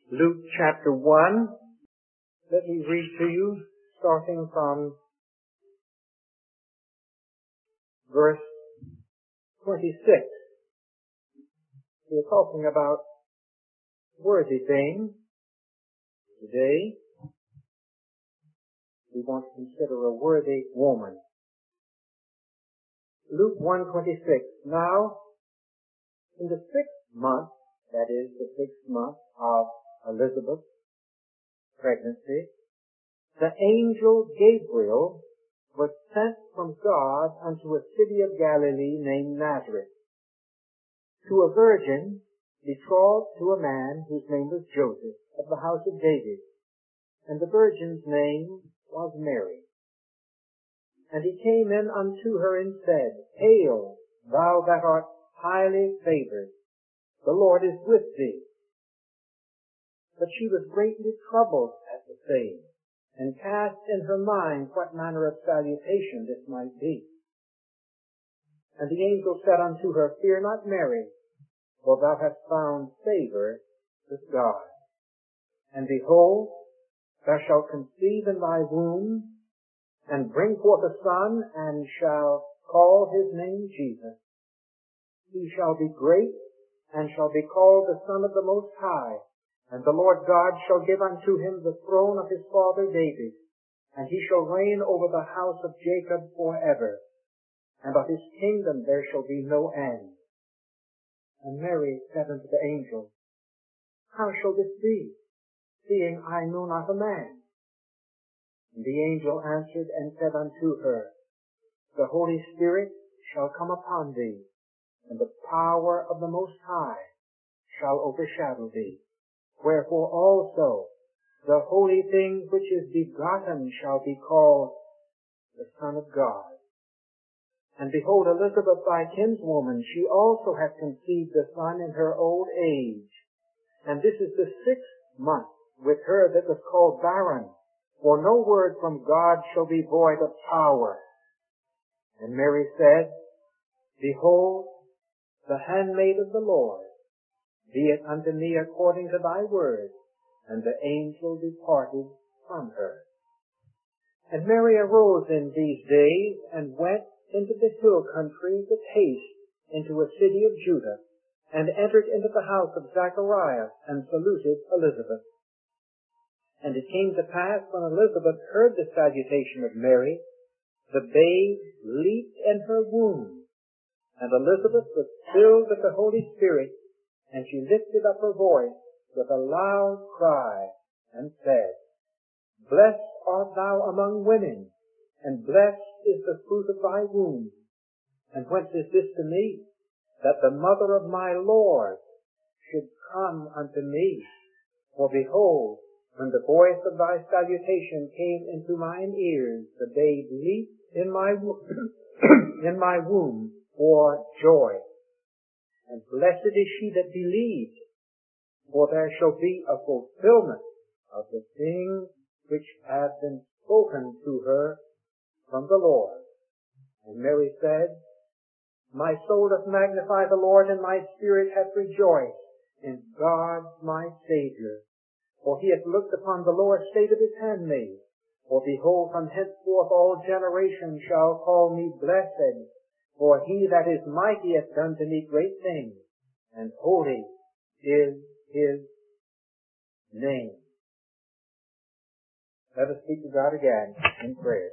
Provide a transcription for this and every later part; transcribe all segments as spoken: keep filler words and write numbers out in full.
Luke chapter one. Let me read to you, starting from verse twenty-six. We're talking about worthy things. Today, we want to consider a worthy woman. Luke one twenty-six. Now, in the sixth month, that is the sixth month of Elizabeth's pregnancy, the angel Gabriel was sent from God unto a city of Galilee named Nazareth, to a virgin betrothed to a man whose name was Joseph, of the house of David, and the virgin's name was Mary. And he came in unto her and said, Hail, thou that art highly favored, the Lord is with thee. But she was greatly troubled at the saying, and cast in her mind what manner of salutation this might be. And the angel said unto her, Fear not, Mary, for thou hast found favor with God. And behold, thou shalt conceive in thy womb, and bring forth a son, and shall call his name Jesus. He shall be great, and shall be called the Son of the Most High. And the Lord God shall give unto him the throne of his father David, and he shall reign over the house of Jacob forever, and of his kingdom there shall be no end. And Mary said unto the angel, How shall this be, seeing I know not a man? And the angel answered and said unto her, The Holy Spirit shall come upon thee, and the power of the Most High shall overshadow thee. Wherefore also the holy thing which is begotten shall be called the Son of God. And behold, Elizabeth thy kinswoman, she also hath conceived a son in her old age. And this is the sixth month with her that was called barren. For no word from God shall be void of power. And Mary said, Behold, the handmaid of the Lord, be it unto me according to thy word. And the angel departed from her. And Mary arose in these days, and went into the hill country with haste into a city of Judah, and entered into the house of Zacharias, and saluted Elizabeth. And it came to pass, when Elizabeth heard the salutation of Mary, the babe leaped in her womb, and Elizabeth was filled with the Holy Spirit, and she lifted up her voice with a loud cry, and said, Blessed art thou among women, and blessed is the fruit of thy womb. And whence is this to me, that the mother of my Lord should come unto me? For behold, when the voice of thy salutation came into mine ears, the babe leaped in my wo- in my womb for joy. And blessed is she that believed, for there shall be a fulfillment of the things which have been spoken to her from the Lord. And Mary said, My soul doth magnify the Lord, and my spirit hath rejoiced in God my Savior. For he hath looked upon the lower state of his handmaid. For behold, from henceforth all generations shall call me blessed. For he that is mighty hath done to me great things, and holy is his name. Let us speak to God again in prayer.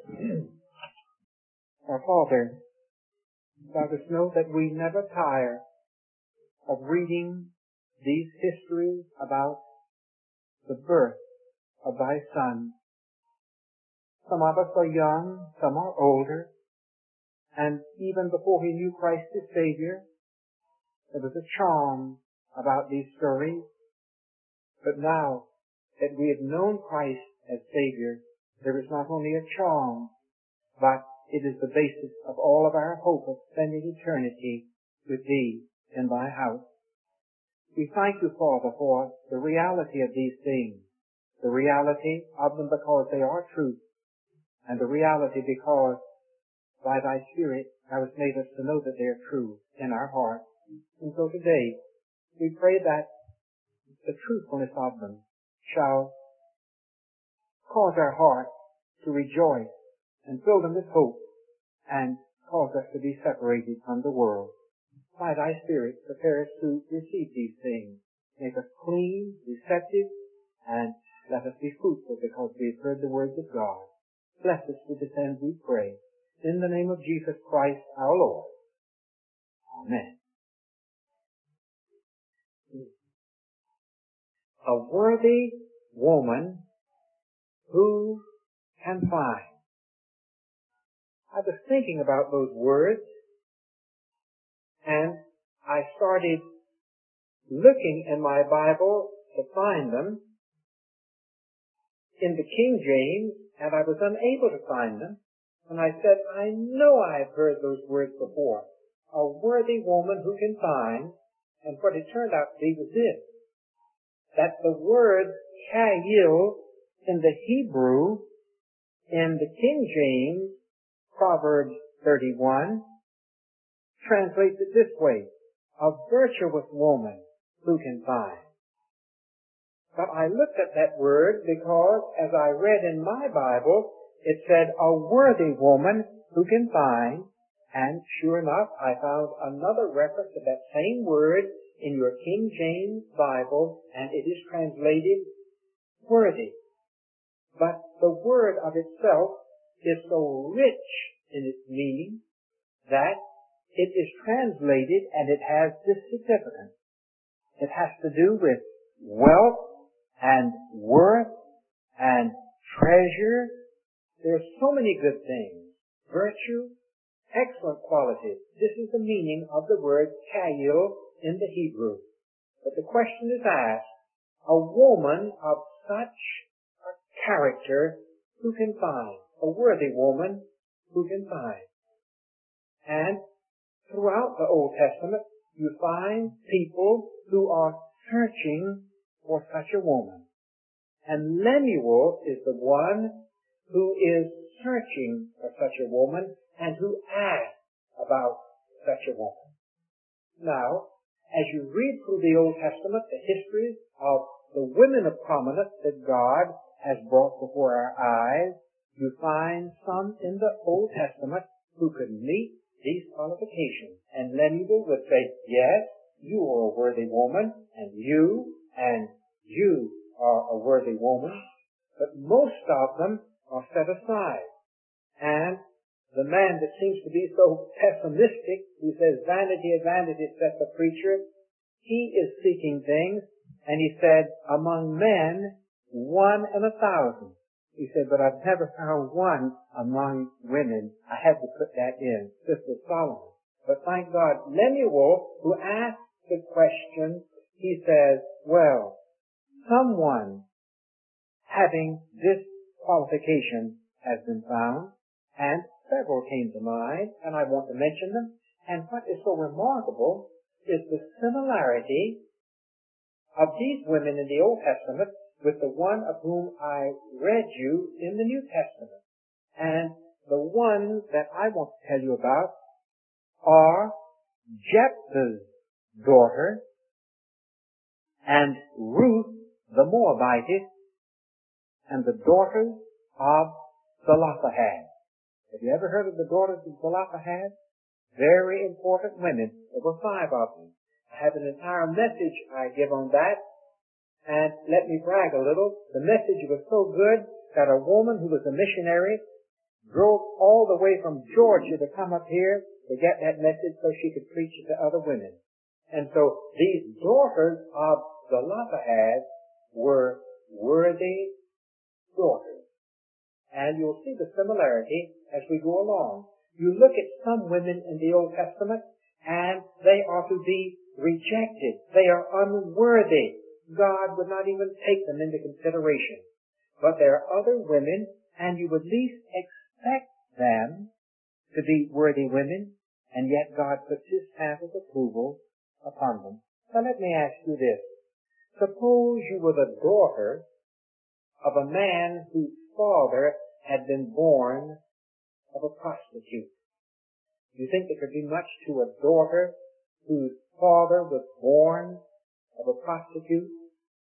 Our Father, thou dost know that we never tire of reading these histories about the birth of thy Son. Some of us are young, some are older, and even before we knew Christ as Savior, there was a charm about these stories. But now that we have known Christ as Savior, there is not only a charm, but it is the basis of all of our hope of spending eternity with Thee in Thy house. We thank You, Father, for the reality of these things, the reality of them because they are truth, and the reality because by Thy Spirit Thou hast made us to know that they are true in our hearts. And so today, we pray that the truthfulness of them shall cause our hearts to rejoice and fill them with hope and cause us to be separated from the world. By thy Spirit, prepare us to receive these things. Make us clean, receptive, and let us be fruitful because we have heard the words of God. Bless us to this end, we pray. In the name of Jesus Christ our Lord. Amen. A worthy woman who can find. I was thinking about those words, and I started looking in my Bible to find them in the King James, and I was unable to find them. And I said, I know I've heard those words before. A worthy woman who can find. And what it turned out to be was this, that the word Chayil in the Hebrew, in the King James, Proverbs thirty-one, translates it this way, a virtuous woman who can find. But I looked at that word because as I read in my Bible, it said a worthy woman who can find, and sure enough, I found another reference to that same word in your King James Bible, and it is translated worthy. But the word of itself is so rich in its meaning that it is translated and it has this significance. It has to do with wealth and worth and treasure. There's so many good things. Virtue, excellent qualities. This is the meaning of the word Chayil in the Hebrew. But the question is asked, a woman of such a character who can find? A worthy woman who can find. And throughout the Old Testament, you find people who are searching for such a woman. And Lemuel is the one who is searching for such a woman and who asks about such a woman. Now, as you read through the Old Testament, the histories of the women of prominence that God has brought before our eyes, you find some in the Old Testament who could meet these qualifications. And Lemuel would say, yes, you are a worthy woman, and you, and you are a worthy woman. But most of them are set aside. And the man that seems to be so pessimistic, who says, vanity of vanity, saith the preacher, he is seeking things, and he said, among men, one in a thousand. He said, but I've never found one among women. I had to put that in. This was Solomon. But thank God, Lemuel, who asked the question, he says, well, someone having this qualification has been found, and several came to mind, and I want to mention them. And what is so remarkable is the similarity of these women in the Old Testament with the one of whom I read you in the New Testament. And the ones that I want to tell you about are Jephthah's daughter and Ruth the Moabitess and the daughters of Zelophehad. Have you ever heard of the daughters of Zelophehad? Very important women. There were five of them. I have an entire message I give on that. And let me brag a little. The message was so good that a woman who was a missionary drove all the way from Georgia to come up here to get that message so she could preach it to other women. And so these daughters of Zelophehad were worthy daughters. And you'll see the similarity as we go along. You look at some women in the Old Testament and they are to be rejected. They are unworthy. God would not even take them into consideration. But there are other women, and you would least expect them to be worthy women, and yet God puts His stamp of approval upon them. Now let me ask you this. Suppose you were the daughter of a man whose father had been born of a prostitute. Do you think there could be much to a daughter whose father was born of a prostitute?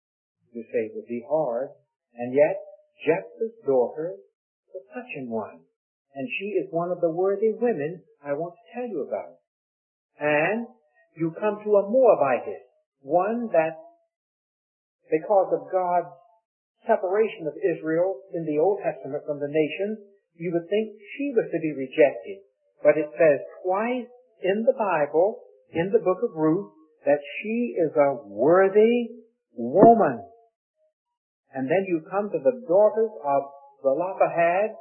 You say it would be hard. And yet, Jephthah's daughter is a touching one. And she is one of the worthy women I want to tell you about. And you come to a Moabitess, one that, because of God's separation of Israel in the Old Testament from the nations, you would think she was to be rejected. But it says twice in the Bible, in the book of Ruth, that she is a worthy woman. And then you come to the daughters of Zelophehad,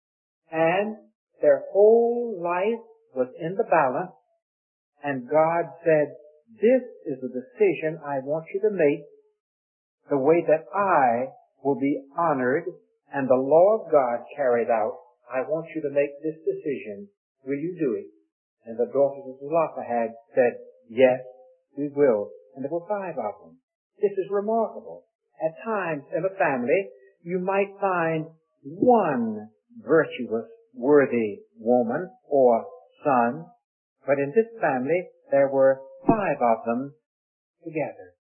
and their whole life was in the balance, and God said, this is the decision I want you to make, the way that I will be honored and the law of God carried out. I want you to make this decision. Will you do it? And the daughters of Zelophehad said, yes, we will. And there were five of them. This is remarkable. At times in a family, you might find one virtuous, worthy woman or son, but in this family, there were five of them together.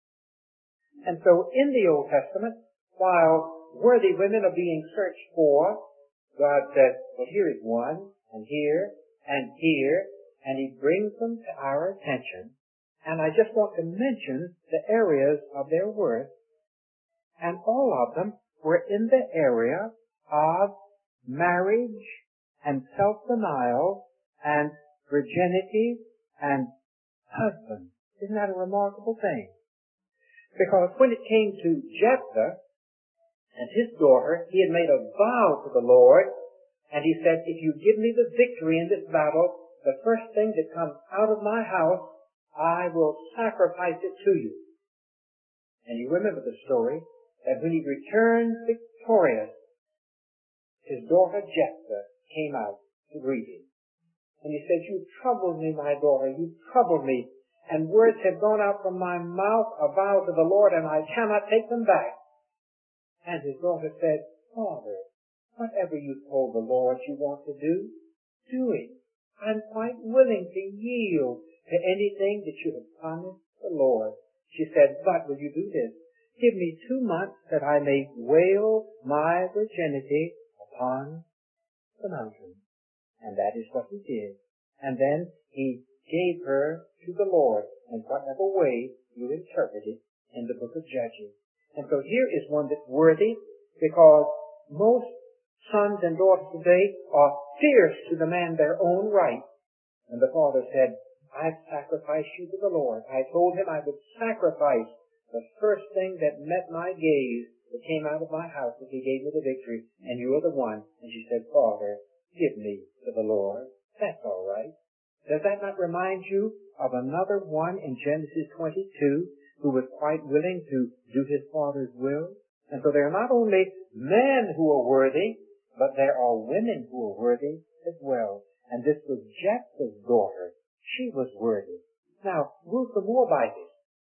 And so in the Old Testament, while worthy women are being searched for, God says, well, here is one, and here, and here, and He brings them to our attention. And I just want to mention the areas of their worth, and all of them were in the area of marriage and self-denial and virginity and husband. Isn't that a remarkable thing? Because when it came to Jephthah and his daughter, he had made a vow to the Lord, and he said, if you give me the victory in this battle, the first thing that comes out of my house, I will sacrifice it to you. And you remember the story, that when he returned victorious, his daughter Jephthah came out to greet him. And he said, you troubled me, my daughter, you troubled me, and words have gone out from my mouth, a vow to the Lord, and I cannot take them back. And his daughter said, Father, whatever you told the Lord you want to do, do it. I'm quite willing to yield to anything that you have promised the Lord. She said, but will you do this? Give me two months that I may wail my virginity upon the mountain. And that is what he did. And then he gave her to the Lord in whatever way you interpret it in the book of Judges. And so here is one that's worthy, because most sons and daughters today are fierce to demand their own right. And the father said, I've sacrificed you to the Lord. I told him I would sacrifice the first thing that met my gaze that came out of my house if he gave me the victory, and you are the one. And she said, Father, give me to the Lord. That's all right. Does that not remind you of another one in Genesis twenty-two who was quite willing to do his father's will? And so there are not only men who are worthy, but there are women who are worthy as well. And this was Jephthah's daughter. She was worthy. Now, Ruth the Moabitess,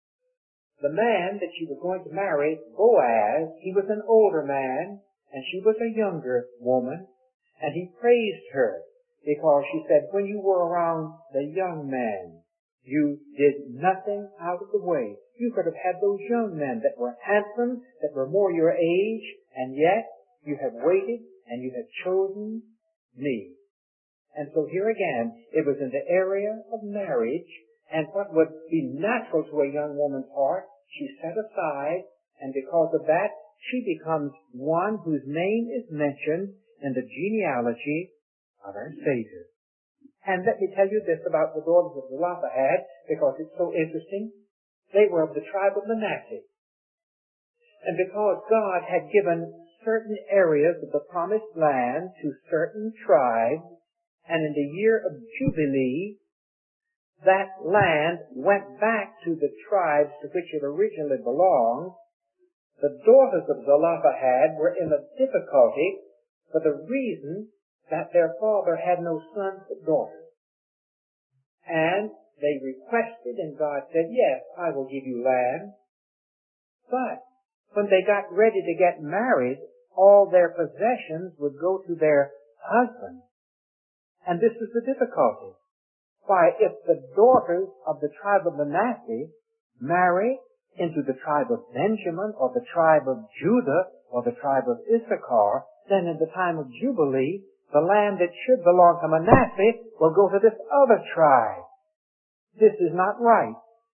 the man that she was going to marry, Boaz, he was an older man, and she was a younger woman, and he praised her because she said, when you were around the young man, you did nothing out of the way. You could have had those young men that were handsome, that were more your age, and yet you have waited and you have chosen me. And so here again, it was in the area of marriage, and what would be natural to a young woman's heart, she set aside, and because of that, she becomes one whose name is mentioned in the genealogy of our Savior. And let me tell you this about the daughters of Zelophehad, because it's so interesting. They were of the tribe of Manasseh. And because God had given certain areas of the promised land to certain tribes, and in the year of Jubilee, that land went back to the tribes to which it originally belonged, the daughters of Zelophehad were in a difficulty for the reason that their father had no sons but daughters. And they requested, and God said, yes, I will give you land. But when they got ready to get married, all their possessions would go to their husbands. And this is the difficulty. Why, if the daughters of the tribe of Manasseh marry into the tribe of Benjamin or the tribe of Judah or the tribe of Issachar, then in the time of Jubilee, the land that should belong to Manasseh will go to this other tribe. This is not right.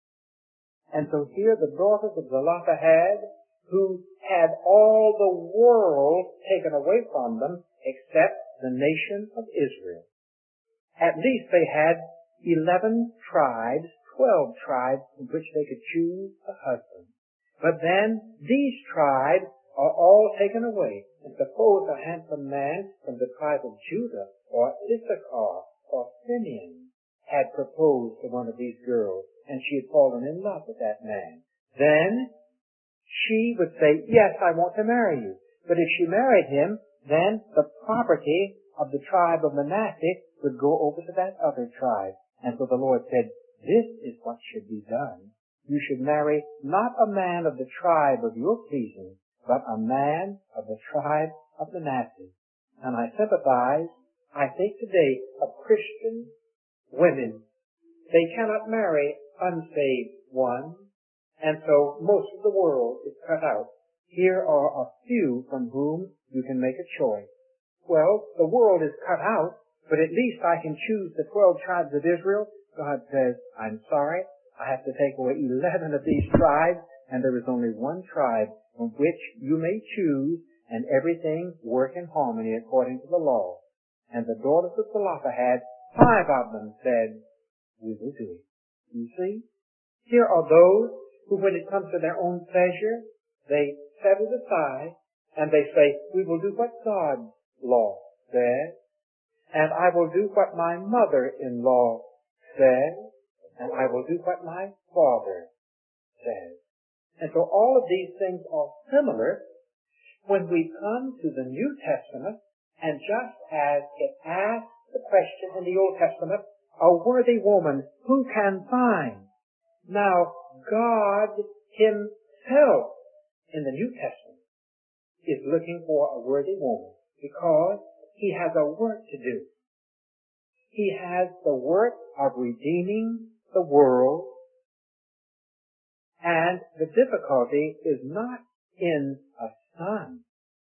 And so here the daughters of Zelophehad, who had all the world taken away from them except the nation of Israel. At least they had eleven tribes, twelve tribes in which they could choose a husband. But then these tribes are all taken away. And suppose a handsome man from the tribe of Judah or Issachar or Simeon had proposed to one of these girls and she had fallen in love with that man. Then she would say, yes, I want to marry you. But if she married him, then the property of the tribe of Manasseh would go over to that other tribe. And so the Lord said, this is what should be done. You should marry not a man of the tribe of your pleasing, but a man of the tribe of Manasseh. And I sympathize. I think today of Christian women. They cannot marry unsaved ones, and so most of the world is cut out. Here are a few from whom you can make a choice. Well, the world is cut out, but at least I can choose the twelve tribes of Israel. God says, I'm sorry, I have to take away eleven of these tribes, and there is only one tribe from which you may choose, and everything work in harmony according to the law. And the daughters of Zelophehad, five of them said, we will do it. You see? Here are those who, when it comes to their own pleasure, they set it aside, and they say, we will do what God's law says, and I will do what my mother-in-law says, and I will do what my father says. And so all of these things are similar when we come to the New Testament, and just as it asks the question in the Old Testament, a worthy woman who can find? Now, God himself in the New Testament is looking for a worthy woman because he has a work to do. He has the work of redeeming the world, and the difficulty is not in a son,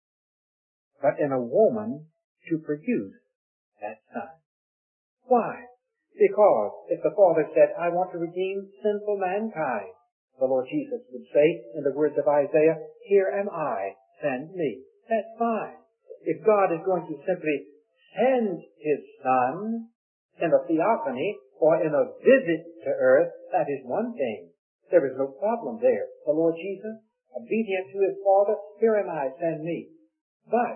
but in a woman to produce that son. Why? Because if the Father said, I want to redeem sinful mankind, the Lord Jesus would say in the words of Isaiah, here am I, send me. That's fine. If God is going to simply send his Son in a theophany or in a visit to earth, that is one thing. There is no problem there. The Lord Jesus, obedient to his Father, here am I, send me. But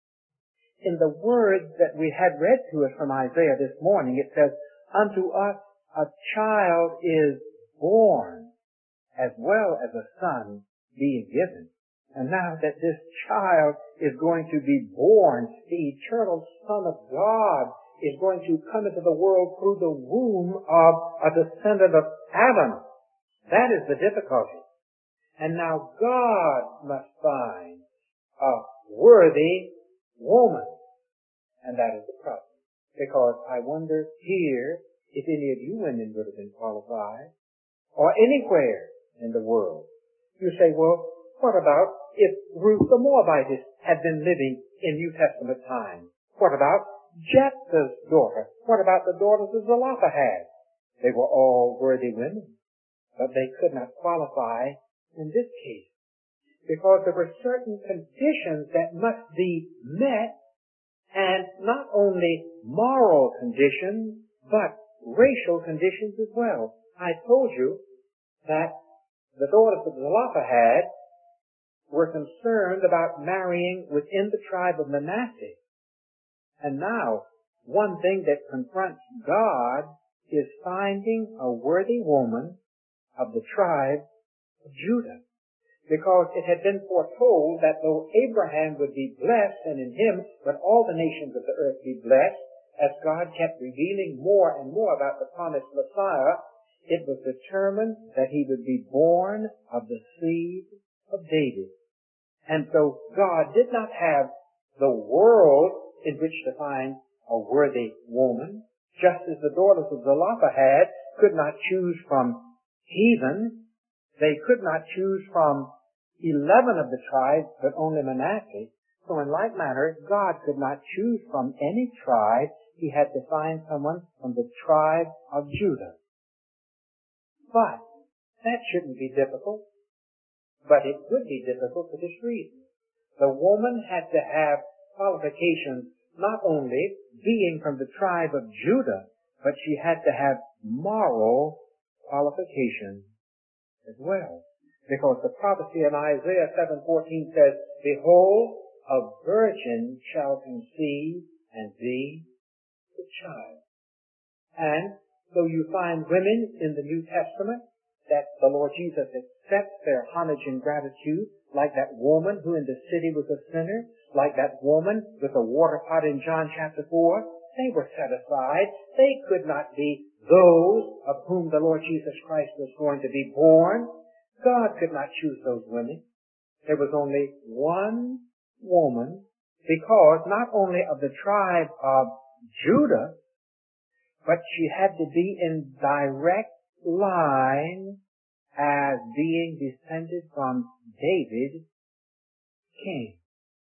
in the words that we had read to us from Isaiah this morning, it says, unto us a child is born, as well as a son being given. And now that this child is going to be born, the eternal Son of God is going to come into the world through the womb of a descendant of Adam. That is the difficulty. And now God must find a worthy woman. And that is the problem. Because I wonder here if any of you women would have been qualified, or anywhere in the world. You say, well, what about if Ruth the Moabitess had been living in New Testament times? What about Jephthah's daughter? What about the daughters of Zelophehad? They were all worthy women, but they could not qualify in this case because there were certain conditions that must be met, and not only moral conditions, but racial conditions as well. I told you that the daughters of Zelophehad were concerned about marrying within the tribe of Manasseh. And now, one thing that confronts God is finding a worthy woman of the tribe of Judah. Because it had been foretold that though Abraham would be blessed, and in him would all the nations of the earth be blessed, as God kept revealing more and more about the promised Messiah, it was determined that he would be born of the seed of David. And so God did not have the world in which to find a worthy woman, just as the daughters of Zelophehad could not choose from heathen. They could not choose from eleven of the tribes, but only Manasseh. So in like manner, God could not choose from any tribe. He had to find someone from the tribe of Judah. But that shouldn't be difficult. But it would be difficult for this reason. The woman had to have qualifications, not only being from the tribe of Judah, but she had to have moral qualifications as well. Because the prophecy in Isaiah seven fourteen says, "Behold, a virgin shall conceive and be a child." And so you find women in the New Testament that the Lord Jesus accepts their homage and gratitude, like that woman who in the city was a sinner, like that woman with a water pot in John chapter four. They were set aside. They could not be those of whom the Lord Jesus Christ was going to be born. God could not choose those women. There was only one woman, because not only of the tribe of Judah, but she had to be in direct line as being descended from David, king.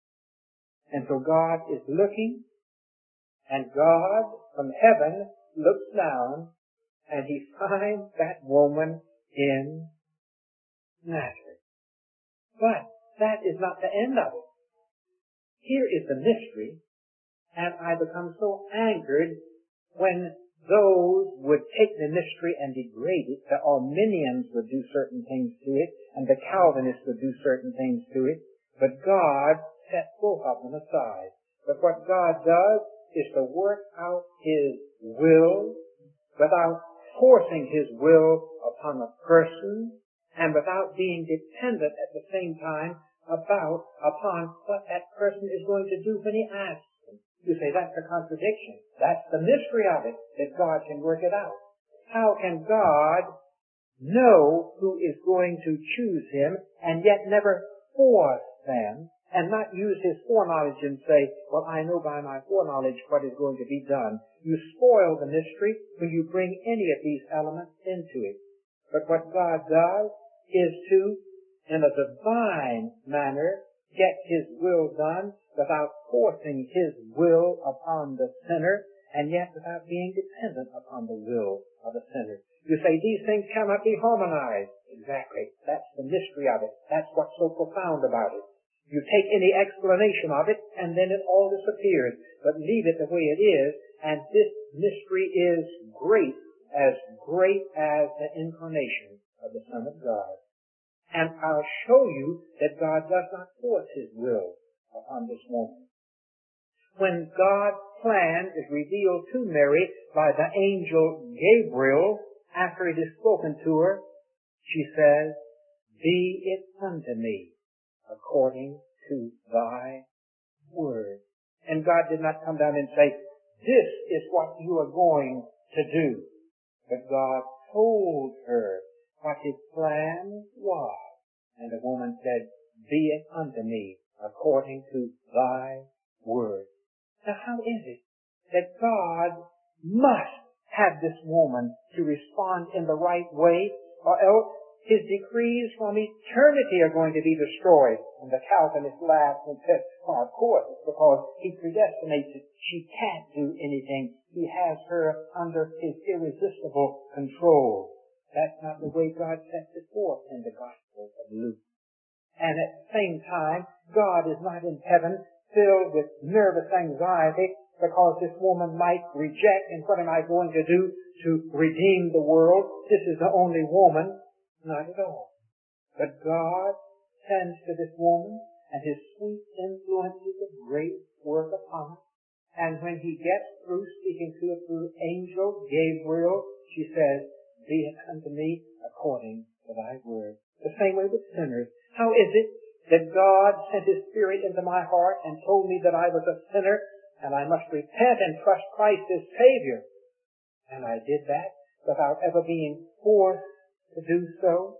And so God is looking, and God from heaven looks down, and he finds that woman in Nazareth. But that is not the end of it. Here is the mystery, and I become so angered when those would take the mystery and degrade it. The Arminians would do certain things to it, and the Calvinists would do certain things to it, but God set both of them aside. But what God does is to work out his will without forcing his will upon a person, and without being dependent at the same time about upon what that person is going to do when he asks him. You say that's a contradiction. That's the mystery of it, that God can work it out. How can God know who is going to choose him and yet never force them, and not use his foreknowledge and say, well, I know by my foreknowledge what is going to be done. You spoil the mystery when you bring any of these elements into it. But what God does is to, in a divine manner, get his will done without forcing his will upon the sinner, and yet without being dependent upon the will of the sinner. You say these things cannot be harmonized. Exactly. That's the mystery of it. That's what's so profound about it. You take any explanation of it, and then it all disappears. But leave it the way it is, and this mystery is great, as great as the incarnation of the Son of God. And I'll show you that God does not force his will upon this woman. When God's plan is revealed to Mary by the angel Gabriel, after it is spoken to her, she says, "Be it unto me according to thy word." And God did not come down and say, "This is what you are going to do." But God told her what his plan was. And the woman said, "Be it unto me according to thy word." Now how is it that God must have this woman to respond in the right way, or else his decrees from eternity are going to be destroyed? And the Calvinist laughs and says, well, of course, it's because he predestinates it. She can't do anything. He has her under his irresistible control. That's not the way God sets it forth in the Gospel of Luke. And at the same time, God is not in heaven filled with nervous anxiety because this woman might reject, and what am I going to do to redeem the world? This is the only woman. Not at all. But God sends to this woman, and his sweet influences a great work upon her. And when he gets through speaking to her through angel Gabriel, she says, "Be it unto me according to thy word." The same way with sinners. How is it that God sent his Spirit into my heart and told me that I was a sinner and I must repent and trust Christ as Savior? And I did that without ever being forced to do so.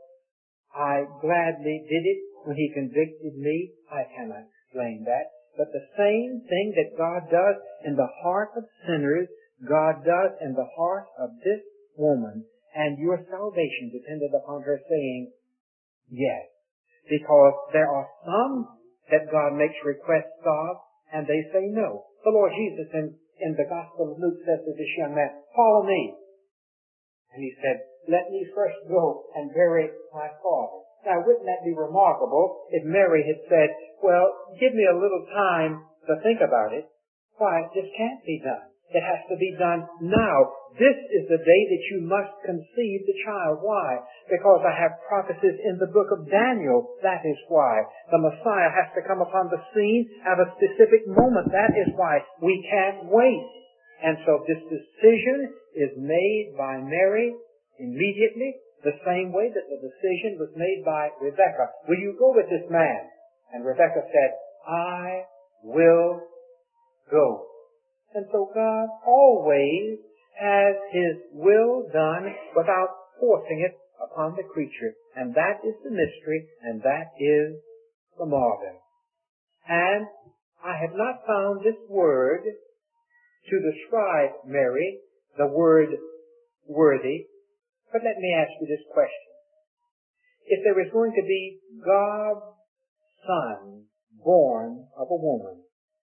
I gladly did it when he convicted me. I cannot explain that. But the same thing that God does in the heart of sinners, God does in the heart of this woman. And your salvation depended upon her saying, Yes, because there are some that God makes requests of, and they say no. The Lord Jesus in, in the Gospel of Luke says to this young man, follow me. And he said, let me first go and bury my father. Now, wouldn't that be remarkable if Mary had said, well, give me a little time to think about it? Why, this can't be done. It has to be done now. This is the day that you must conceive the child. Why? Because I have prophecies in the book of Daniel. That is why. The Messiah has to come upon the scene at a specific moment. That is why we can't wait. And so this decision is made by Mary immediately, the same way that the decision was made by Rebekah. Will you go with this man? And Rebekah said, I will go. And so God always has His will done without forcing it upon the creature. And that is the mystery, and that is the marvel. And I have not found this word to describe Mary, the word worthy. But let me ask you this question. If there is going to be God's Son born of a woman,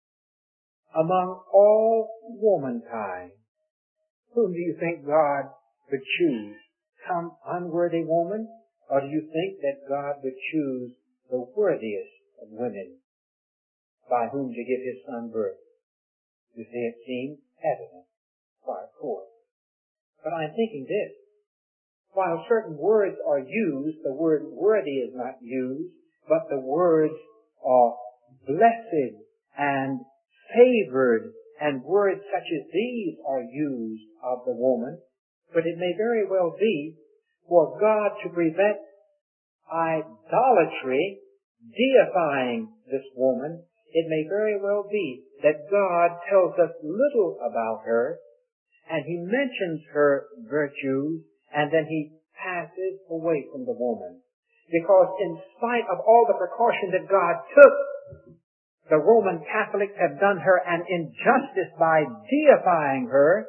among all womankind, whom do you think God would choose? Some unworthy woman? Or do you think that God would choose the worthiest of women by whom to give His Son birth? You see, it seems evident. Why, of course. But I'm thinking this. While certain words are used, the word worthy is not used, but the words are blessed and favored, and words such as these are used of the woman. But it may very well be for God to prevent idolatry, deifying this woman. It may very well be that God tells us little about her, and He mentions her virtues, and then He passes away from the woman. Because in spite of all the precaution that God took, the Roman Catholics have done her an injustice by deifying her,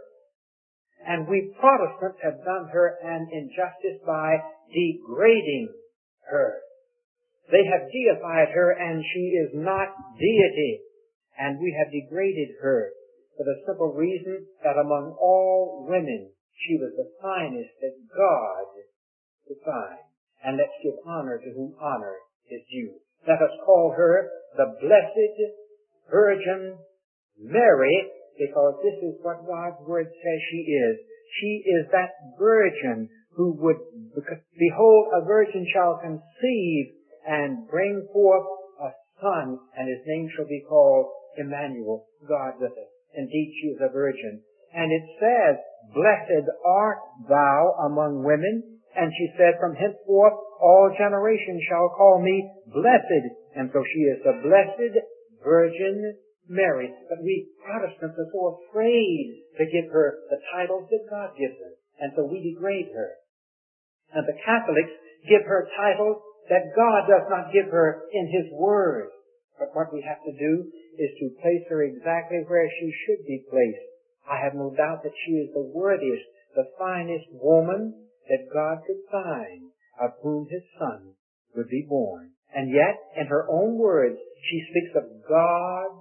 and we Protestants have done her an injustice by degrading her. They have deified her, and she is not deity, and we have degraded her for the simple reason that among all women, she was the finest that God could find. And let's give honor to whom honor is due. Let us call her the Blessed Virgin Mary, because this is what God's Word says she is. She is that virgin who would, behold, a virgin shall conceive and bring forth a son, and his name shall be called Emmanuel, God with us. Indeed, she is a virgin. And it says, blessed art thou among women. And she said, from henceforth all generations shall call me blessed. And so she is the Blessed Virgin Mary. But we Protestants are so afraid to give her the titles that God gives her. And so we degrade her. And the Catholics give her titles that God does not give her in His Word. But what we have to do is to place her exactly where she should be placed. I have no doubt that she is the worthiest, the finest woman that God could find, of whom His Son would be born. And yet, in her own words, she speaks of God,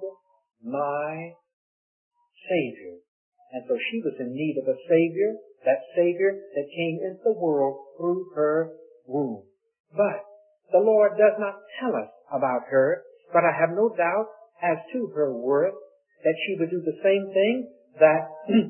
my Savior. And so she was in need of a Savior, that Savior that came into the world through her womb. But the Lord does not tell us about her, but I have no doubt as to her worth that she would do the same thing that,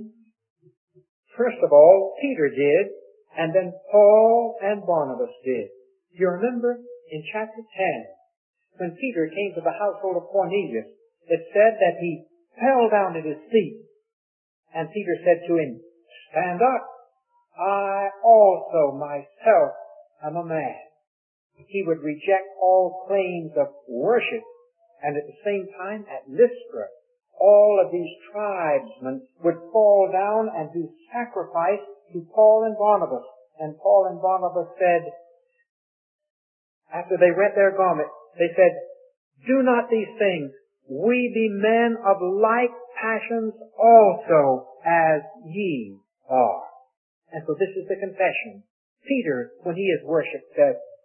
first of all, Peter did, and then Paul and Barnabas did. You remember in chapter ten, when Peter came to the household of Cornelius, it said that he fell down at his feet, and Peter said to him, stand up. I also myself am a man. He would reject all claims of worship, and at the same time at Lystra, all of these tribesmen would fall down and do sacrifice to Paul and Barnabas. And Paul and Barnabas said, after they rent their garment, they said, do not these things. We be men of like passions also as ye are. And so this is the confession. Peter, when he is worshipped, says,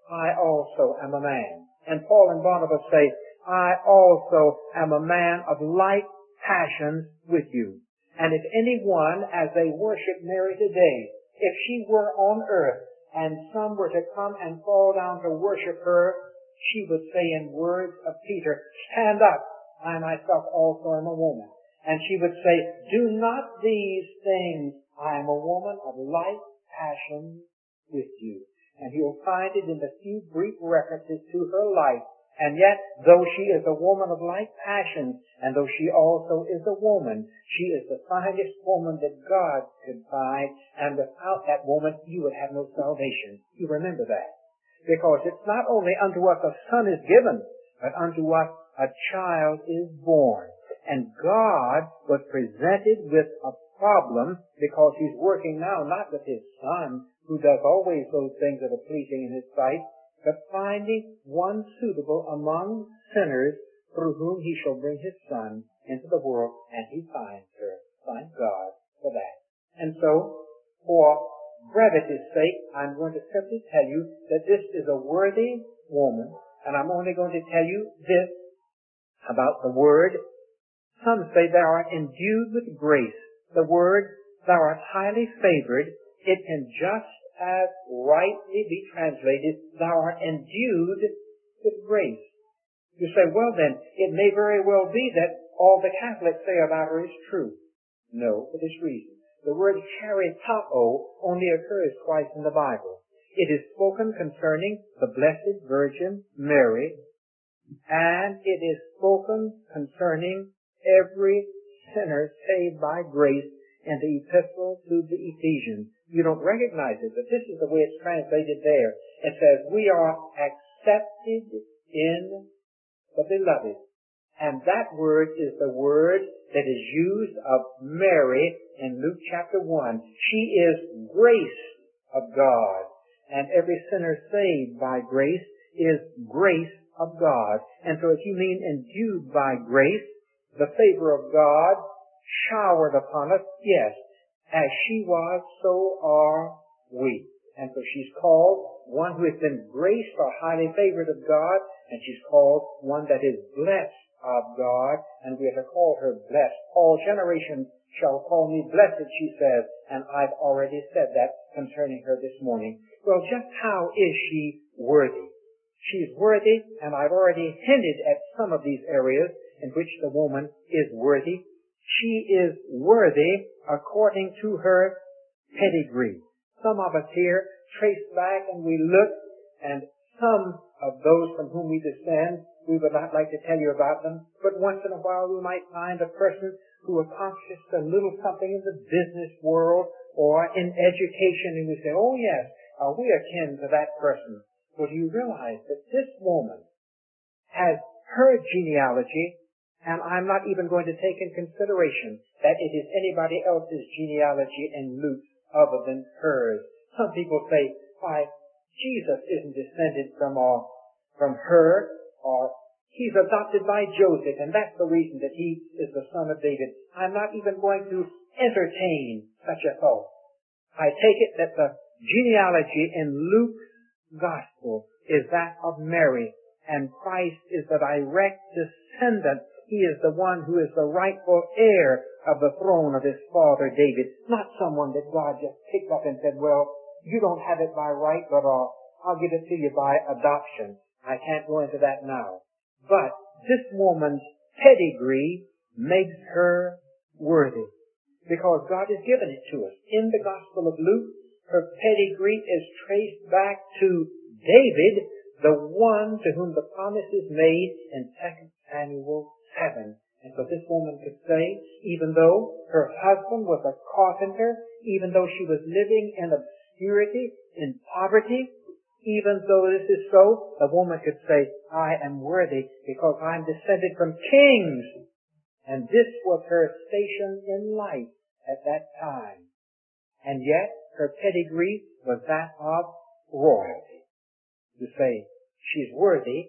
I also am a man. And Paul and Barnabas say, I also am a man of like passions with you. And if anyone, as they worship Mary today, if she were on earth and some were to come and fall down to worship her, she would say in words of Peter, stand up, I myself also am a woman. And she would say, do not these things, I am a woman of like passion with you. And you'll find it in the few brief references to her life. And yet, though she is a woman of like passions, and though she also is a woman, she is the finest woman that God could find, and without that woman, you would have no salvation. You remember that. Because it's not only unto us a son is given, but unto us a child is born. And God was presented with a problem because he's working now not with his son, who does always those things that are pleasing in his sight, but finding one suitable among sinners through whom he shall bring his son into the world, and he finds her. Thank God for that. And so, for brevity's sake, I'm going to simply tell you that this is a worthy woman, and I'm only going to tell you this about the word. Some say thou art endued with grace. The word, thou art highly favored, it can just as rightly be translated, thou art endued with grace. You say, well then, it may very well be that all the Catholics say about her is true. No, for this reason. The word charitao only occurs twice in the Bible. It is spoken concerning the Blessed Virgin Mary, and it is spoken concerning every sinner saved by grace in the epistle to the Ephesians. You don't recognize it, but this is the way it's translated there. It says, we are accepted in the beloved. And that word is the word that is used of Mary in Luke chapter one. She is grace of God. And every sinner saved by grace is grace of God. And so if you mean endued by grace, the favor of God showered upon us, yes, as she was, so are we. And so she's called one who has been graced or highly favored of God, and she's called one that is blessed of God, and we are to call her blessed. All generations shall call me blessed, she says, and I've already said that concerning her this morning. Well, just how is she worthy? She's worthy, and I've already hinted at some of these areas in which the woman is worthy. She is worthy according to her pedigree. Some of us here trace back and we look, and some of those from whom we descend, we would not like to tell you about them, but once in a while we might find a person who accomplished a little something in the business world or in education, and we say, oh yes, uh, we are kin to that person. Well, do you realize that this woman has her genealogy, and I'm not even going to take in consideration that it is anybody else's genealogy in Luke other than hers. Some people say, why, Jesus isn't descended from, uh, from her, or he's adopted by Joseph, and that's the reason that he is the son of David. I'm not even going to entertain such a thought. I take it that the genealogy in Luke's gospel is that of Mary, and Christ is the direct descendant. He is the one who is the rightful heir of the throne of his father David, not someone that God just picked up and said, well, you don't have it by right, but uh, I'll give it to you by adoption. I can't go into that now. But this woman's pedigree makes her worthy, because God has given it to us. In the Gospel of Luke, her pedigree is traced back to David, the one to whom the promise is made in Second Samuel seven. And so this woman could say, even though her husband was a carpenter, even though she was living in obscurity, in poverty, even though this is so, the woman could say, I am worthy because I'm descended from kings. And this was her station in life at that time. And yet, her pedigree was that of royalty. To say, she's worthy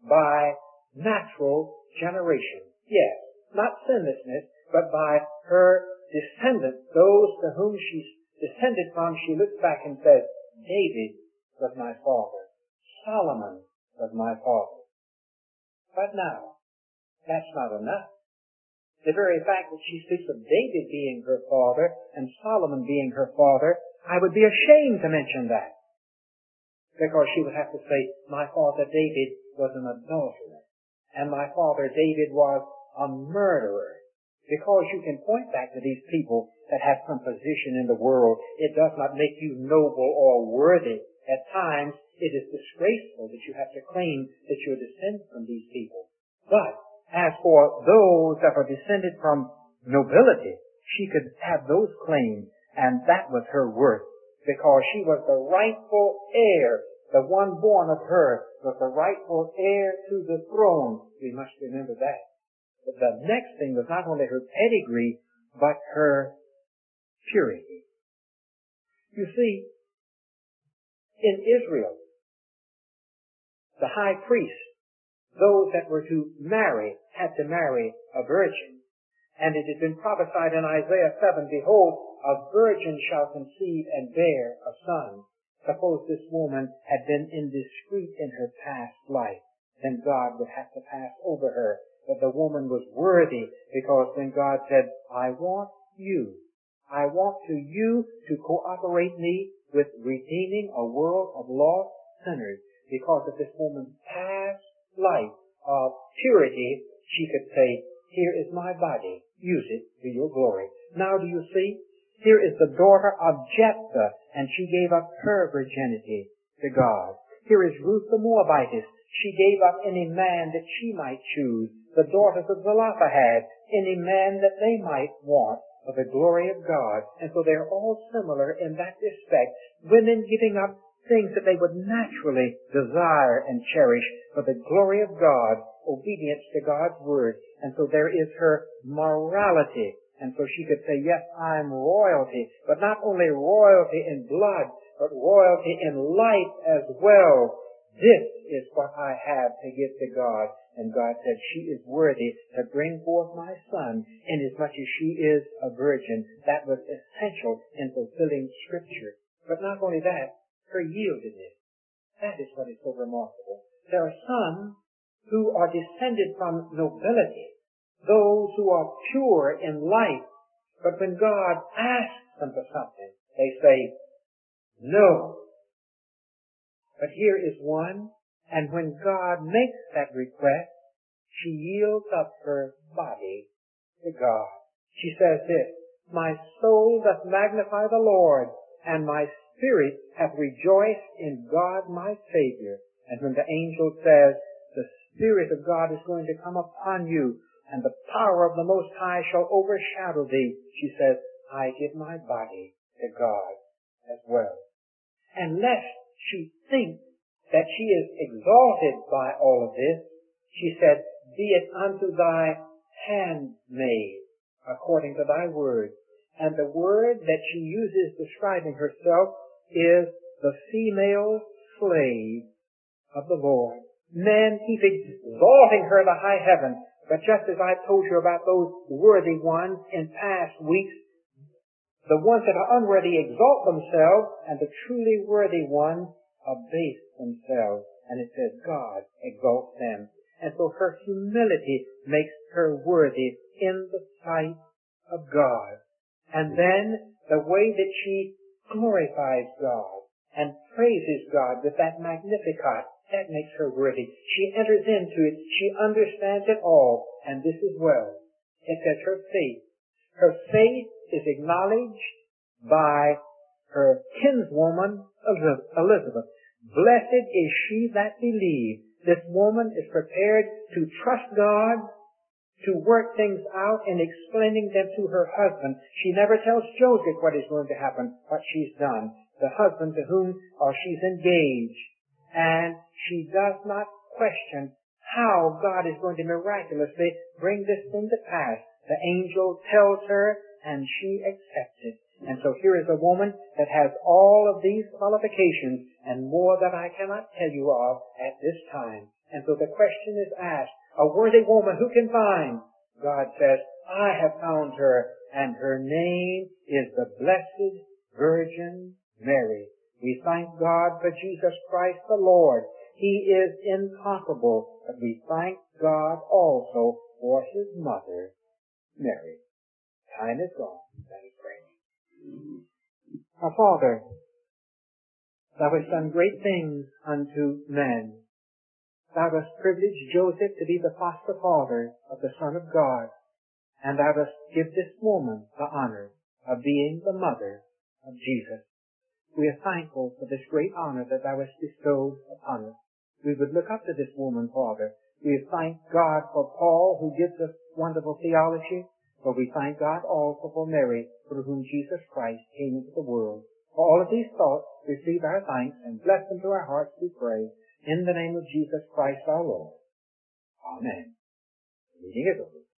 by natural generation. Yes, not sinlessness, but by her descendants, those to whom she's descended from. She looks back and says, David was my father. Solomon was my father. But now, that's not enough. The very fact that she speaks of David being her father and Solomon being her father, I would be ashamed to mention that. Because she would have to say, my father David was an adulterer, and my father David was a murderer. Because you can point back to these people that have some position in the world, it does not make you noble or worthy. At times, it is disgraceful that you have to claim that you are descended from these people. But as for those that are descended from nobility, she could have those claims, and that was her worth, because she was the rightful heir. The one born of her was the rightful heir to the throne. We must remember that. But the next thing was not only her pedigree, but her purity. You see, in Israel, the high priest, those that were to marry, had to marry a virgin. And it has been prophesied in Isaiah seven, behold, a virgin shall conceive and bear a son. Suppose this woman had been indiscreet in her past life, then God would have to pass over her. But the woman was worthy, because when God said, I want you, I want to you to cooperate me with redeeming a world of lost sinners. Because of this woman's past life of purity, she could say, here is my body, use it to your glory. Now do you see? Here is the daughter of Jephthah, and she gave up her virginity to God. Here is Ruth the Moabitess. She gave up any man that she might choose. The daughters of Zelophehad, any man that they might want for the glory of God. And so they're all similar in that respect. Women giving up things that they would naturally desire and cherish for the glory of God, obedience to God's word. And so there is her morality. And so she could say, yes, I'm royalty, but not only royalty in blood, but royalty in life as well. This is what I have to give to God. And God said, she is worthy to bring forth my son, inasmuch as she is a virgin. That was essential in fulfilling Scripture. But not only that, her yieldedness. That is what is so remarkable. There are some who are descended from nobility, those who are pure in life, but when God asks them for something, they say, no. But here is one, and when God makes that request, she yields up her body to God. She says this, my soul doth magnify the Lord, and my spirit hath rejoiced in God my Savior. And when the angel says, the Spirit of God is going to come upon you, and the power of the Most High shall overshadow thee, she says, I give my body to God as well. And lest she think that she is exalted by all of this, she said, be it unto thy handmaid, according to thy word. And the word that she uses describing herself is the female slave of the Lord. Men keep exalting her to high heaven, but just as I told you about those worthy ones in past weeks, the ones that are unworthy exalt themselves, and the truly worthy ones abase themselves. And it says God exalts them. And so her humility makes her worthy in the sight of God. And then the way that she glorifies God and praises God with that Magnificat, that makes her worthy. She enters into it. She understands it all. And this is well. It says her faith. Her faith is acknowledged by her kinswoman Elizabeth. Blessed is she that believes. This woman is prepared to trust God, to work things out in explaining them to her husband. She never tells Joseph what is going to happen, what she's done. The husband to whom or she's engaged. And she does not question how God is going to miraculously bring this thing to pass. The angel tells her, and she accepts it. And so here is a woman that has all of these qualifications and more that I cannot tell you of at this time. And so the question is asked, a worthy woman who can find? God says, I have found her, and her name is the Blessed Virgin Mary. We thank God for Jesus Christ the Lord. He is incomparable, but we thank God also for His mother, Mary. Time is gone. Let us pray. Our Father, Thou hast done great things unto men. Thou hast privileged Joseph to be the foster father of the Son of God, and Thou dost give this woman the honor of being the mother of Jesus. We are thankful for this great honor that Thou hast bestowed upon us. We would look up to this woman, Father. We thank God for Paul, who gives us wonderful theology, but we thank God also for Mary, through whom Jesus Christ came into the world. For all of these thoughts, receive our thanks and bless them to our hearts, we pray, in the name of Jesus Christ our Lord. Amen. The reading is over.